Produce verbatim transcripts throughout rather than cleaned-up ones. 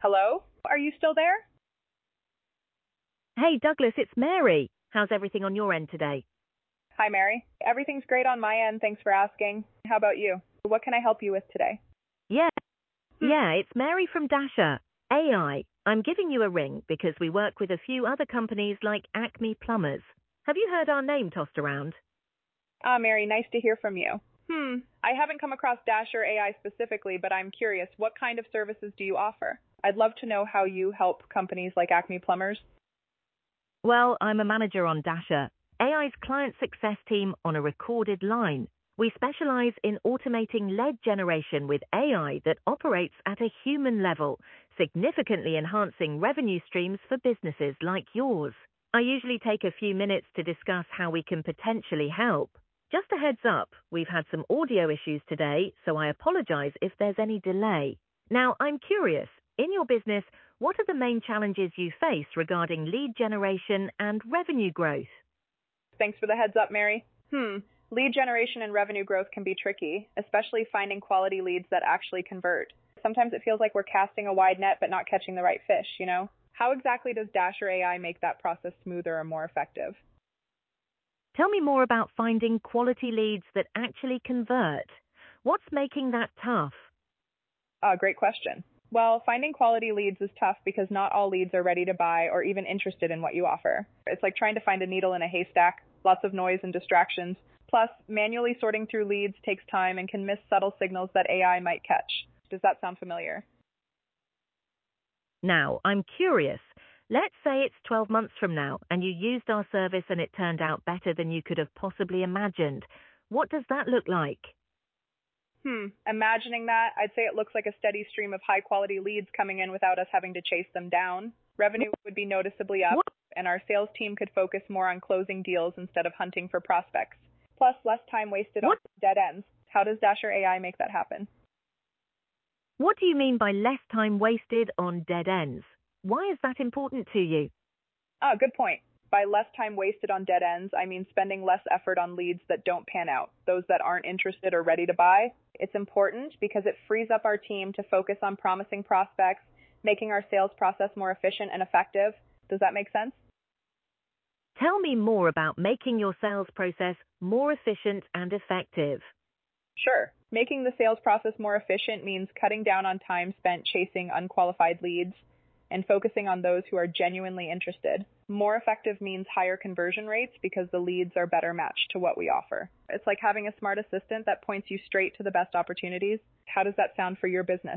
Hello? Are you still there? Hey, Douglas, it's Mary. How's everything on your end today? Hi, Mary. Everything's great on my end. Thanks for asking. How about you? What can I help you with today? Yeah, Hmm. yeah, it's Mary from Dasher A I. I'm giving you a ring because we work with a few other companies like Acme Plumbers. Have you heard our name tossed around? Ah, Mary, nice to hear from you. Hmm. I haven't come across Dasher A I specifically, but I'm curious, what kind of services do you offer? I'd love to know how you help companies like Acme Plumbers. Well, I'm a manager on Dasher, A I's client success team on a recorded line. We specialize in automating lead generation with A I that operates at a human level, significantly enhancing revenue streams for businesses like yours. I usually take a few minutes to discuss how we can potentially help. Just a heads up, we've had some audio issues today, so I apologize if there's any delay. Now, I'm curious, in your business, what are the main challenges you face regarding lead generation and revenue growth? Thanks for the heads up, Mary. Hmm. Lead generation and revenue growth can be tricky, especially finding quality leads that actually convert. Sometimes it feels like we're casting a wide net but not catching the right fish, you know? How exactly does Dasher A I make that process smoother or more effective? Tell me more about finding quality leads that actually convert. What's making that tough? Uh, great question. Well, finding quality leads is tough because not all leads are ready to buy or even interested in what you offer. It's like trying to find a needle in a haystack, lots of noise and distractions. Plus, manually sorting through leads takes time and can miss subtle signals that A I might catch. Does that sound familiar? Now, I'm curious. Let's say it's twelve months from now and you used our service and it turned out better than you could have possibly imagined. What does that look like? Hmm. Imagining that, I'd say it looks like a steady stream of high quality leads coming in without us having to chase them down. Revenue would be noticeably up, What? and our sales team could focus more on closing deals instead of hunting for prospects. Plus, less time wasted on What? dead ends. How does Dasher A I make that happen? What do you mean by less time wasted on dead ends? Why is that important to you? Ah, good point. By less time wasted on dead ends, I mean spending less effort on leads that don't pan out, those that aren't interested or ready to buy. It's important because it frees up our team to focus on promising prospects, making our sales process more efficient and effective. Does that make sense? Tell me more about making your sales process more efficient and effective. Sure. Making the sales process more efficient means cutting down on time spent chasing unqualified leads and focusing on those who are genuinely interested. More effective means higher conversion rates because the leads are better matched to what we offer. It's like having a smart assistant that points you straight to the best opportunities. How does that sound for your business?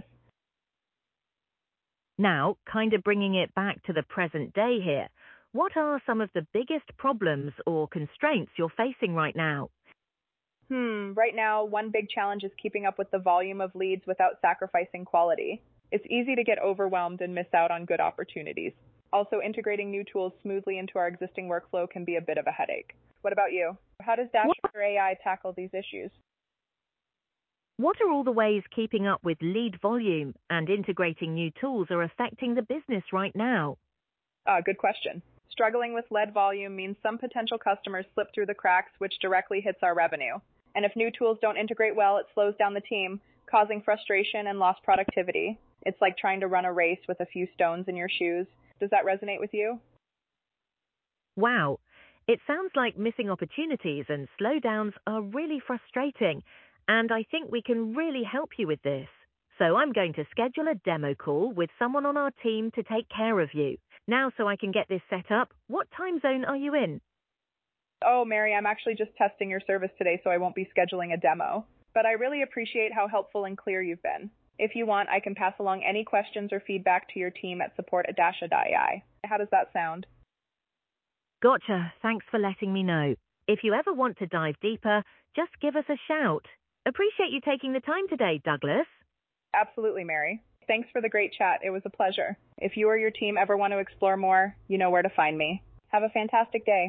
Now, kind of bringing it back to the present day here, what are some of the biggest problems or constraints you're facing right now? Hmm, right now, one big challenge is keeping up with the volume of leads without sacrificing quality. It's easy to get overwhelmed and miss out on good opportunities. Also, integrating new tools smoothly into our existing workflow can be a bit of a headache. What about you? How does What, Dasher A I tackle these issues? what are all the ways keeping up with lead volume and integrating new tools are affecting the business right now? Ah, good question. Struggling with lead volume means some potential customers slip through the cracks, which directly hits our revenue. And if new tools don't integrate well, it slows down the team, causing frustration and lost productivity. It's like trying to run a race with a few stones in your shoes. Does that resonate with you? Wow, it sounds like missing opportunities and slowdowns are really frustrating, and I think we can really help you with this. So I'm going to schedule a demo call with someone on our team to take care of you. Now, so I can get this set up, what time zone are you in? Oh, Mary, I'm actually just testing your service today, so I won't be scheduling a demo. But I really appreciate how helpful and clear you've been. If you want, I can pass along any questions or feedback to your team at support at dasha dot A I. How does that sound? Gotcha. Thanks for letting me know. If you ever want to dive deeper, just give us a shout. Appreciate you taking the time today, Douglas. Absolutely, Mary. Thanks for the great chat. It was a pleasure. If you or your team ever want to explore more, you know where to find me. Have a fantastic day.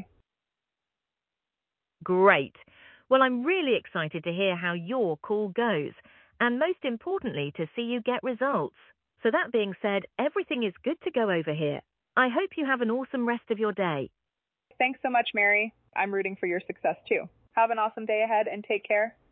Great. Well, I'm really excited to hear how your call goes, and most importantly, to see you get results. So that being said, everything is good to go over here. I hope you have an awesome rest of your day. Thanks so much, Mary. I'm rooting for your success too. Have an awesome day ahead and take care.